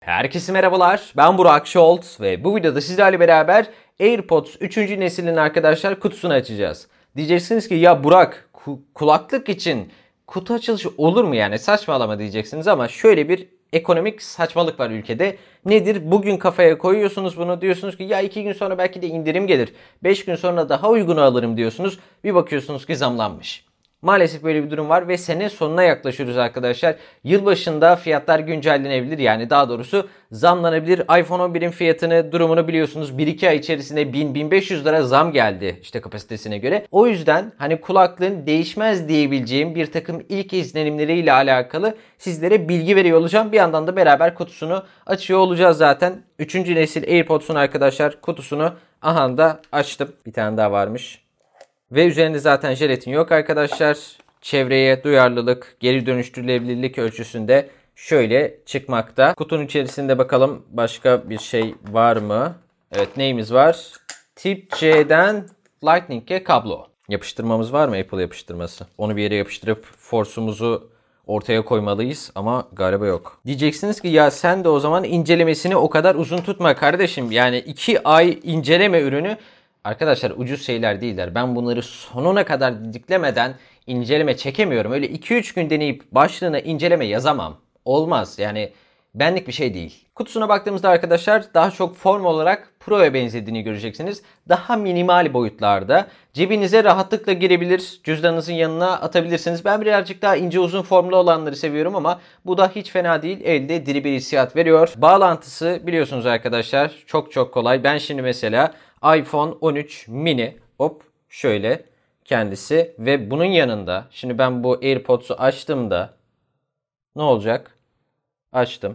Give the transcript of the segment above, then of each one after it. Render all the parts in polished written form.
Herkese merhabalar, ben Burak Şolt ve bu videoda sizlerle beraber AirPods 3. neslinin arkadaşlar kutusunu açacağız. Diyeceksiniz ki ya Burak kulaklık için kutu açılışı olur mu yani saçmalama diyeceksiniz ama şöyle bir ekonomik saçmalık var ülkede. Nedir? Bugün kafaya koyuyorsunuz bunu, diyorsunuz ki ya 2 gün sonra belki de indirim gelir, 5 gün sonra daha uygunu alırım diyorsunuz, bir bakıyorsunuz ki zamlanmış. Maalesef böyle bir durum var ve sene sonuna yaklaşıyoruz arkadaşlar. Yılbaşında fiyatlar güncellenebilir, yani daha doğrusu zamlanabilir. iPhone 11'in fiyatını, durumunu biliyorsunuz. 1-2 ay içerisinde 1000-1500 lira zam geldi işte kapasitesine göre. O yüzden hani kulaklığın değişmez diyebileceğim bir takım ilk izlenimleriyle alakalı sizlere bilgi veriyor olacağım. Bir yandan da beraber kutusunu açıyor olacağız zaten. 3. nesil AirPods'un arkadaşlar kutusunu aha da açtım. Bir tane daha varmış. Ve üzerinde zaten jelatin yok arkadaşlar. Çevreye duyarlılık, geri dönüştürülebilirlik ölçüsünde şöyle çıkmakta. Kutunun içerisinde bakalım başka bir şey var mı? Evet, neyimiz var? Tip C'den Lightning'e kablo. Yapıştırmamız var mı? Apple yapıştırması. Onu bir yere yapıştırıp force'umuzu ortaya koymalıyız ama galiba yok. Diyeceksiniz ki ya sen de o zaman incelemesini o kadar uzun tutma kardeşim. Yani 2 ay inceleme ürünü. Arkadaşlar ucuz şeyler değiller. Ben bunları sonuna kadar didiklemeden inceleme çekemiyorum. Öyle 2-3 gün deneyip başlığına inceleme yazamam. Olmaz yani, benlik bir şey değil. Kutusuna baktığımızda arkadaşlar daha çok form olarak Pro'ya benzediğini göreceksiniz. Daha minimal boyutlarda. Cebinize rahatlıkla girebilir. Cüzdanınızın yanına atabilirsiniz. Ben birazcık daha ince uzun formlu olanları seviyorum ama bu da hiç fena değil. Elde diri bir hissiyat veriyor. Bağlantısı biliyorsunuz arkadaşlar çok kolay. Ben şimdi mesela iPhone 13 mini, hop şöyle kendisi ve bunun yanında şimdi ben bu AirPods'u açtığımda ne olacak? Açtım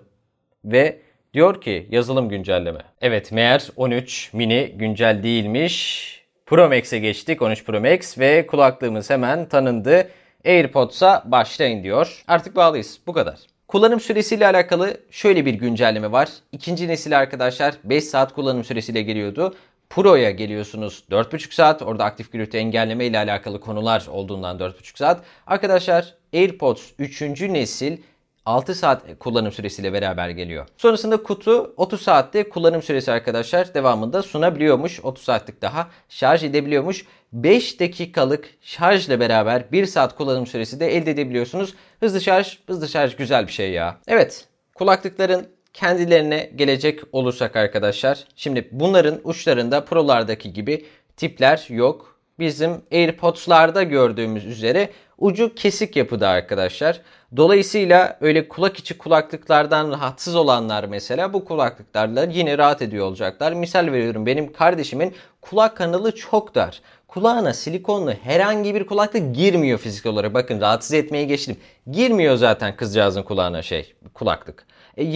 ve diyor ki yazılım güncelleme. Evet, meğer 13 mini güncel değilmiş. Pro Max'e geçtik, 13 Pro Max ve kulaklığımız hemen tanındı. AirPods'a başlayın diyor. Artık bağlıyız, bu kadar. Kullanım süresiyle alakalı şöyle bir güncelleme var. 2. nesil arkadaşlar 5 saat kullanım süresiyle geliyordu. Pro'ya geliyorsunuz 4,5 saat. Orada aktif gürültü engelleme ile alakalı konular olduğundan 4,5 saat. Arkadaşlar AirPods 3. nesil 6 saat kullanım süresiyle beraber geliyor. Sonrasında kutu 30 saatte kullanım süresi arkadaşlar devamında sunabiliyormuş. 30 saatlik daha şarj edebiliyormuş. 5 dakikalık şarjla beraber 1 saat kullanım süresi de elde edebiliyorsunuz. Hızlı şarj güzel bir şey ya. Evet, kulaklıkların kendilerine gelecek olursak arkadaşlar. Şimdi bunların uçlarında Pro'lardaki gibi tipler yok. Bizim AirPods'larda gördüğümüz üzere ucu kesik yapıda arkadaşlar. Dolayısıyla öyle kulak içi kulaklıklardan rahatsız olanlar mesela bu kulaklıklarla yine rahat ediyor olacaklar. Misal veriyorum, benim kardeşimin kulak kanalı çok dar. Kulağına silikonlu herhangi bir kulaklık girmiyor fiziksel olarak. Bakın, rahatsız etmeye geçtim. Girmiyor zaten kızcağızın kulağına kulaklık.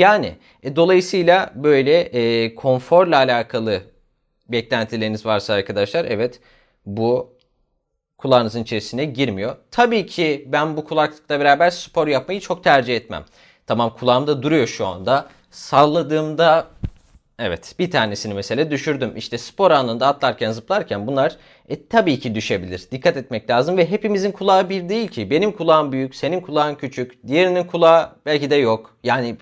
Dolayısıyla böyle konforla alakalı beklentileriniz varsa arkadaşlar, evet, bu kulağınızın içerisine girmiyor. Tabii ki ben bu kulaklıkla beraber spor yapmayı çok tercih etmem. Tamam, kulağımda duruyor şu anda. Salladığımda evet, bir tanesini mesela düşürdüm. İşte spor anında atlarken zıplarken bunlar tabii ki düşebilir. Dikkat etmek lazım ve hepimizin kulağı bir değil ki. Benim kulağım büyük, senin kulağın küçük, diğerinin kulağı belki de yok.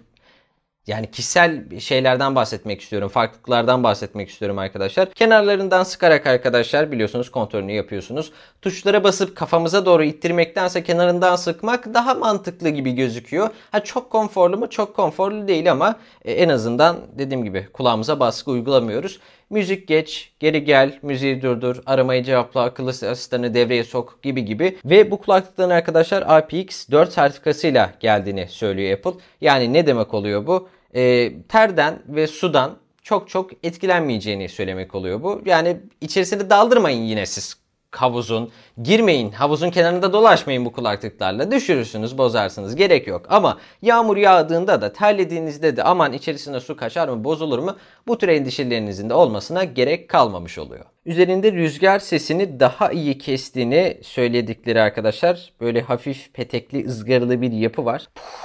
Yani kişisel şeylerden bahsetmek istiyorum. Farklılıklardan bahsetmek istiyorum arkadaşlar. Kenarlarından sıkarak arkadaşlar biliyorsunuz kontrolünü yapıyorsunuz. Tuşlara basıp kafamıza doğru ittirmektense kenarından sıkmak daha mantıklı gibi gözüküyor. Çok konforlu mu? Çok konforlu değil ama en azından dediğim gibi kulağımıza baskı uygulamıyoruz. Müzik geç, geri gel, müziği durdur, aramayı cevapla, akıllı asistanı devreye sok gibi. Ve bu kulaklıkların arkadaşlar IPX4 sertifikasıyla geldiğini söylüyor Apple. Yani ne demek oluyor bu? Terden ve sudan çok etkilenmeyeceğini söylemek oluyor bu. Yani içerisine daldırmayın yine siz havuzun. Girmeyin, havuzun kenarında dolaşmayın bu kulaklıklarla. Düşürürsünüz, bozarsınız. Gerek yok. Ama yağmur yağdığında da, terlediğinizde de aman içerisine su kaçar mı, bozulur mu? Bu tür endişelerinizin de olmasına gerek kalmamış oluyor. Üzerinde rüzgar sesini daha iyi kestiğini söyledikleri arkadaşlar. Böyle hafif petekli, ızgaralı bir yapı var.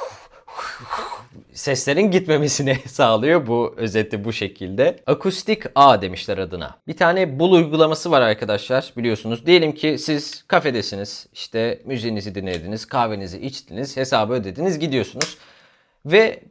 Seslerin gitmemesini sağlıyor, bu özeti bu şekilde. Akustik A demişler adına. Bir tane bul uygulaması var arkadaşlar, biliyorsunuz. Diyelim ki siz kafedesiniz, işte müziğinizi dinlediniz, kahvenizi içtiniz, hesabı ödediniz, gidiyorsunuz. Ve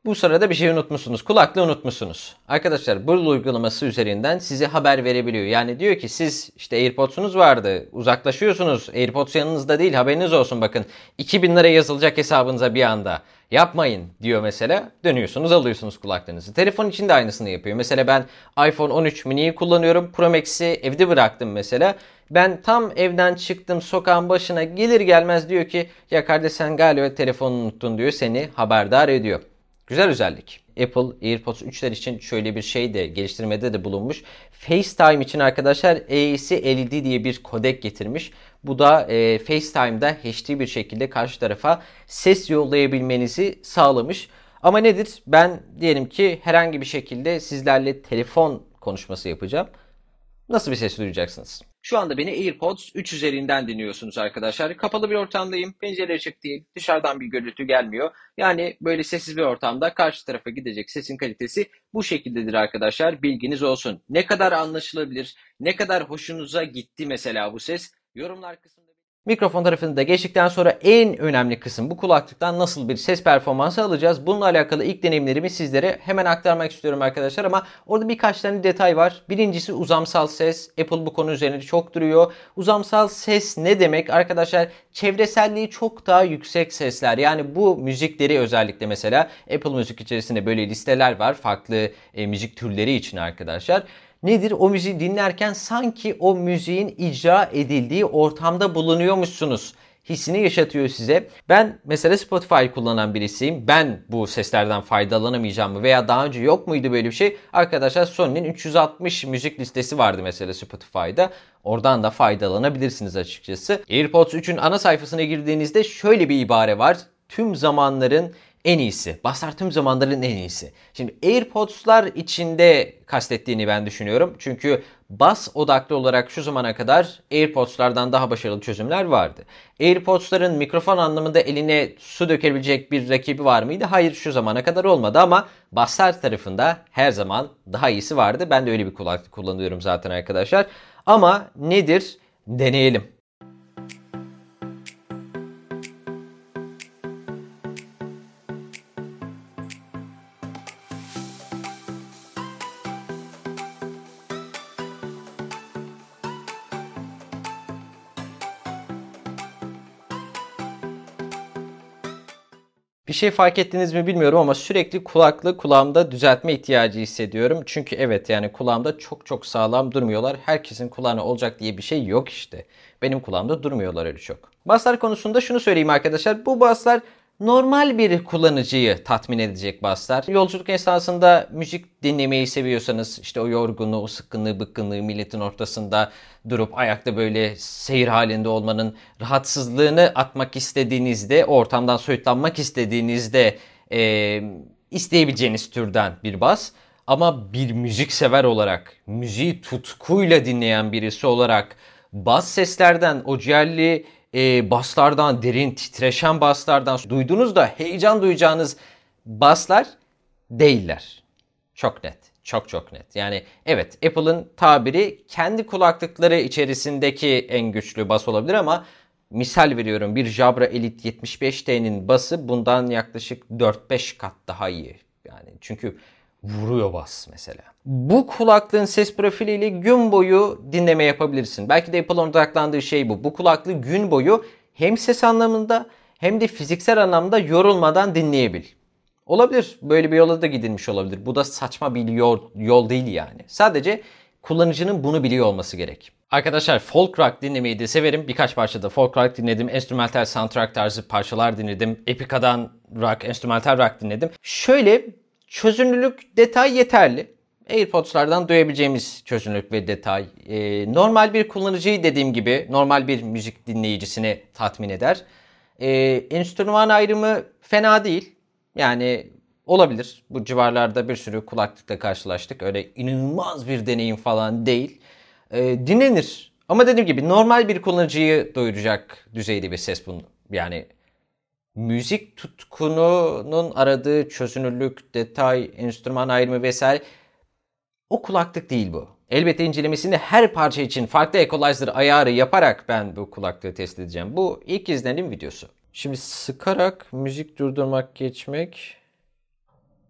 Bu sırada bir şey unutmuşsunuz. Kulaklığı unutmuşsunuz. Arkadaşlar bu uygulaması üzerinden size haber verebiliyor. Yani diyor ki siz işte AirPods'unuz vardı. Uzaklaşıyorsunuz. AirPods yanınızda değil, haberiniz olsun bakın. 2000 lira yazılacak hesabınıza bir anda. Yapmayın diyor mesela. Dönüyorsunuz, alıyorsunuz kulaklığınızı. Telefon için de aynısını yapıyor. Mesela ben iPhone 13 mini'yi kullanıyorum. Pro Max'i evde bıraktım mesela. Ben tam evden çıktım, sokağın başına gelir gelmez diyor ki ya kardeş sen galiba telefonunu unuttun diyor, seni haberdar ediyor. Güzel özellik. Apple AirPods 3'ler için şöyle bir şey de geliştirmede de bulunmuş. FaceTime için arkadaşlar AAC LED diye bir kodek getirmiş. Bu da FaceTime'da HD bir şekilde karşı tarafa ses yollayabilmenizi sağlamış. Ama nedir? Ben diyelim ki herhangi bir şekilde sizlerle telefon konuşması yapacağım. Nasıl bir ses duyacaksınız? Şu anda beni AirPods 3 üzerinden dinliyorsunuz arkadaşlar. Kapalı bir ortamdayım. Pencere açık değil. Dışarıdan bir gürültü gelmiyor. Yani böyle sessiz bir ortamda karşı tarafa gidecek sesin kalitesi bu şekildedir arkadaşlar. Bilginiz olsun. Ne kadar anlaşılabilir, ne kadar hoşunuza gitti mesela bu ses? Yorumlar kısmında. Mikrofon tarafını da geçtikten sonra en önemli kısım, bu kulaklıktan nasıl bir ses performansı alacağız? Bununla alakalı ilk deneyimlerimi sizlere hemen aktarmak istiyorum arkadaşlar ama orada birkaç tane detay var. Birincisi uzamsal ses. Apple bu konu üzerinde çok duruyor. Uzamsal ses ne demek? Arkadaşlar çevreselliği çok daha yüksek sesler. Yani bu müzikleri özellikle mesela Apple Müzik içerisinde böyle listeler var. Farklı müzik türleri için arkadaşlar. Nedir? O müziği dinlerken sanki o müziğin icra edildiği ortamda bulunuyormuşsunuz hissini yaşatıyor size. Ben mesela Spotify kullanan birisiyim. Ben bu seslerden faydalanamayacağım mı? Veya daha önce yok muydu böyle bir şey? Arkadaşlar Sony'nin 360 müzik listesi vardı mesela Spotify'da. Oradan da faydalanabilirsiniz açıkçası. AirPods 3'ün ana sayfasına girdiğinizde şöyle bir ibare var. Tüm zamanların en iyisi. Basslar tüm zamanların en iyisi. Şimdi AirPods'lar içinde kastettiğini ben düşünüyorum. Çünkü bas odaklı olarak şu zamana kadar AirPods'lardan daha başarılı çözümler vardı. AirPods'ların mikrofon anlamında eline su dökebilecek bir rakibi var mıydı? Hayır, şu zamana kadar olmadı ama basslar tarafında her zaman daha iyisi vardı. Ben de öyle bir kulaklık kullanıyorum zaten arkadaşlar. Ama nedir? Deneyelim. Bir şey fark ettiniz mi bilmiyorum ama sürekli kulaklığı kulağımda düzeltme ihtiyacı hissediyorum. Çünkü evet, yani kulağımda çok çok sağlam durmuyorlar. Herkesin kulağına olacak diye bir şey yok işte. Benim kulağımda durmuyorlar öyle çok. Basslar konusunda şunu söyleyeyim arkadaşlar. Bu basslar normal bir kullanıcıyı tatmin edecek basslar. Yolculuk esnasında müzik dinlemeyi seviyorsanız, işte o yorgunluğu, o sıkkınlığı, bıkkınlığı, milletin ortasında durup ayakta böyle seyir halinde olmanın rahatsızlığını atmak istediğinizde, o ortamdan soyutlanmak istediğinizde isteyebileceğiniz türden bir bas. Ama bir müzik sever olarak, müziği tutkuyla dinleyen birisi olarak bas seslerden, o ciğerli baslardan, derin titreşen baslardan duyduğunuzda heyecan duyacağınız baslar değiller. Çok net. Çok çok net. Yani evet, Apple'ın tabiri kendi kulaklıkları içerisindeki en güçlü bas olabilir ama misal veriyorum, bir Jabra Elite 75T'nin bası bundan yaklaşık 4-5 kat daha iyi. Yani çünkü vuruyor bas mesela. Bu kulaklığın ses profiliyle gün boyu dinleme yapabilirsin. Belki de Apple'ın odaklandığı şey bu. Bu kulaklığı gün boyu hem ses anlamında hem de fiziksel anlamda yorulmadan dinleyebil. Olabilir. Böyle bir yola da gidilmiş olabilir. Bu da saçma bir yol değil yani. Sadece kullanıcının bunu biliyor olması gerek. Arkadaşlar folk rock dinlemeyi de severim. Birkaç parçada folk rock dinledim. Enstrümantal soundtrack tarzı parçalar dinledim. Epica'dan rock, enstrümantal rock dinledim. Şöyle, çözünürlük, detay yeterli. AirPods'lardan duyabileceğimiz çözünürlük ve detay. Normal bir kullanıcıyı, dediğim gibi normal bir müzik dinleyicisini tatmin eder. Enstrüman ayrımı fena değil. Yani olabilir. Bu civarlarda bir sürü kulaklıkla karşılaştık. Öyle inanılmaz bir deneyim falan değil. Dinlenir. Ama dediğim gibi normal bir kullanıcıyı doyuracak düzeyde bir ses bunu. Yani müzik tutkununun aradığı çözünürlük, detay, enstrüman ayrımı vesaire, o kulaklık değil bu. Elbette incelemesini her parça için farklı equalizer ayarı yaparak ben bu kulaklığı test edeceğim. Bu ilk izlenim videosu. Şimdi sıkarak müzik durdurmak, geçmek.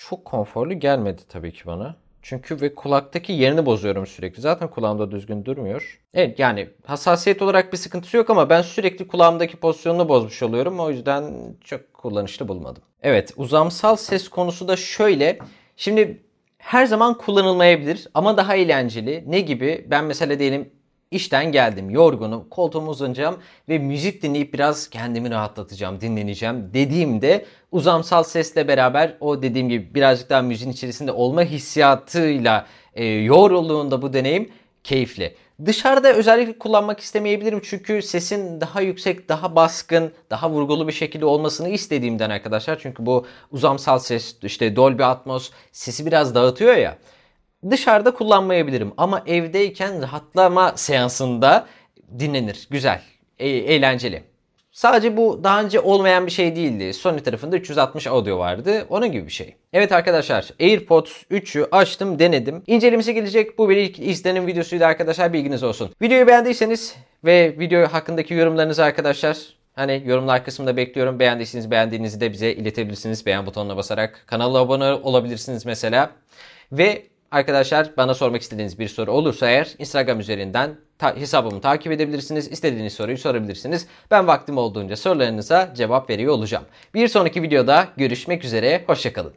çok konforlu gelmedi tabii ki bana. Çünkü ve kulaktaki yerini bozuyorum sürekli. Zaten kulağımda düzgün durmuyor. Evet, yani hassasiyet olarak bir sıkıntısı yok ama ben sürekli kulağımdaki pozisyonunu bozmuş oluyorum. O yüzden çok kullanışlı bulmadım. Evet, uzamsal ses konusu da şöyle. Şimdi her zaman kullanılmayabilir ama daha eğlenceli. Ne gibi? Ben mesela diyelim işten geldim, yorgunum, koltuğuma uzanacağım ve müzik dinleyip biraz kendimi rahatlatacağım, dinleneceğim dediğimde uzamsal sesle beraber o dediğim gibi birazcık daha müziğin içerisinde olma hissiyatıyla yorulduğunda bu deneyim keyifli. Dışarıda özellikle kullanmak istemeyebilirim çünkü sesin daha yüksek, daha baskın, daha vurgulu bir şekilde olmasını istediğimden arkadaşlar. Çünkü bu uzamsal ses, işte Dolby Atmos sesi biraz dağıtıyor ya. Dışarıda kullanmayabilirim ama evdeyken rahatlama seansında dinlenir. Güzel, eğlenceli. Sadece bu daha önce olmayan bir şey değildi. Sony tarafında 360 audio vardı. Onun gibi bir şey. Evet arkadaşlar, AirPods 3'ü açtım, denedim. İncelemesi gelecek. Bu bir ilk izlenim videosuydu arkadaşlar, bilginiz olsun. Videoyu beğendiyseniz ve video hakkındaki yorumlarınızı arkadaşlar, hani yorumlar kısmında bekliyorum. Beğendiyseniz beğendiğinizi de bize iletebilirsiniz. Beğen butonuna basarak. Kanala abone olabilirsiniz mesela. Ve arkadaşlar, bana sormak istediğiniz bir soru olursa eğer Instagram üzerinden hesabımı takip edebilirsiniz. İstediğiniz soruyu sorabilirsiniz. Ben vaktim olduğunca sorularınıza cevap veriyor olacağım. Bir sonraki videoda görüşmek üzere. Hoşça kalın.